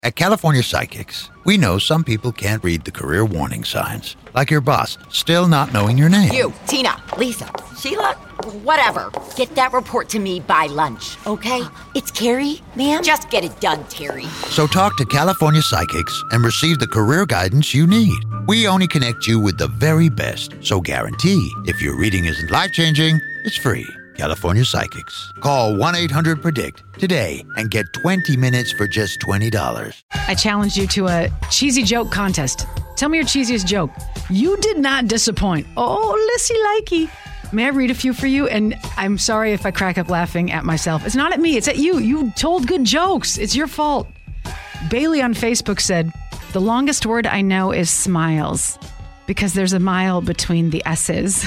At California Psychics, we know some people can't read the career warning signs, like your boss still not knowing your name. You, Tina, Lisa, Sheila, whatever. Get that report to me by lunch, okay? It's Carrie, ma'am. Just get it done, Terry. So talk to California Psychics and receive the career guidance you need. We only connect you with the very best, so guarantee if your reading isn't life-changing, it's free. California Psychics. Call 1-800-PREDICT today and get 20 minutes for just $20. I challenged you to a cheesy joke contest. Tell me your cheesiest joke. You did not disappoint. Oh, Lissy likey. May I read a few for you? And I'm sorry if I crack up laughing at myself. It's not at me. It's at you. You told good jokes. It's your fault. Bailey on Facebook said, the longest word I know is smiles because there's a mile between the S's.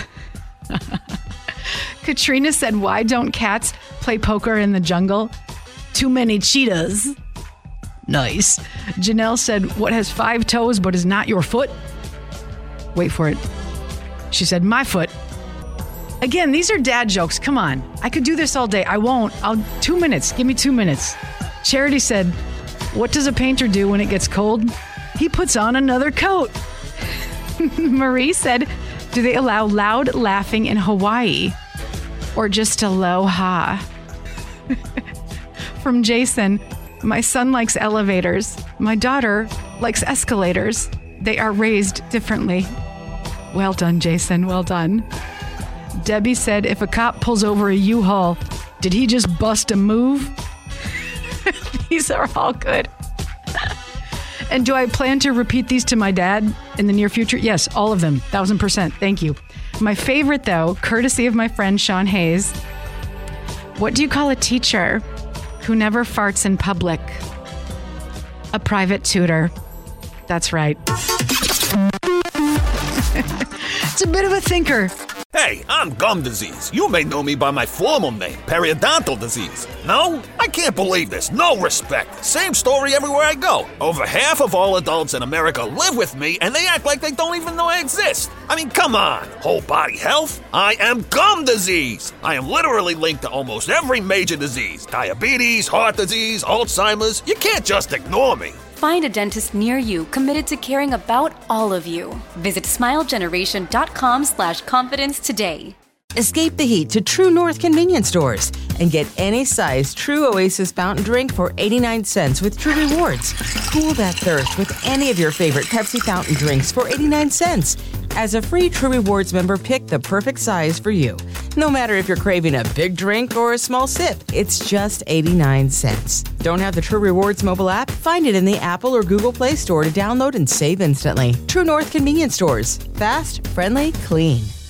Katrina said, why don't cats play poker in the jungle? Too many cheetahs. Nice. Janelle said, what has 5 toes but is not your foot? Wait for it. She said, my foot. Again, these are dad jokes. Come on. I could do this all day. I won't. 2 minutes. Give me 2 minutes. Charity said, what does a painter do when it gets cold? He puts on another coat. Marie said, do they allow loud laughing in Hawaii? Or just aloha? From Jason, my son likes elevators. My daughter likes escalators. They are raised differently. Well done, Jason. Well done. Debbie said, if a cop pulls over a U-Haul, did he just bust a move? These are all good. And do I plan to repeat these to my dad in the near future? Yes, all of them. 1,000%. Thank you. My favorite, though, courtesy of my friend Sean Hayes. What do you call a teacher who never farts in public? A private tutor. That's right. It's a bit of a thinker. Hey, I'm gum disease. You may know me by my formal name, periodontal disease. No? I can't believe this. No respect. Same story everywhere I go. Over half of all adults in America live with me, and they act like they don't even know I exist. I mean, come on. Whole body health? I am gum disease. I am literally linked to almost every major disease. Diabetes, heart disease, Alzheimer's. You can't just ignore me. Find a dentist near you committed to caring about all of you. Visit smilegeneration.com/confidence today. Escape the heat to True North convenience stores and get any size True Oasis fountain drink for 89 cents with True Rewards. Cool that thirst with any of your favorite Pepsi fountain drinks for 89 cents. As a free True Rewards member, pick the perfect size for you. No matter if you're craving a big drink or a small sip, it's just 89 cents. Don't have the True Rewards mobile app? Find it in the Apple or Google Play Store to download and save instantly. True North convenience stores. Fast, friendly, clean.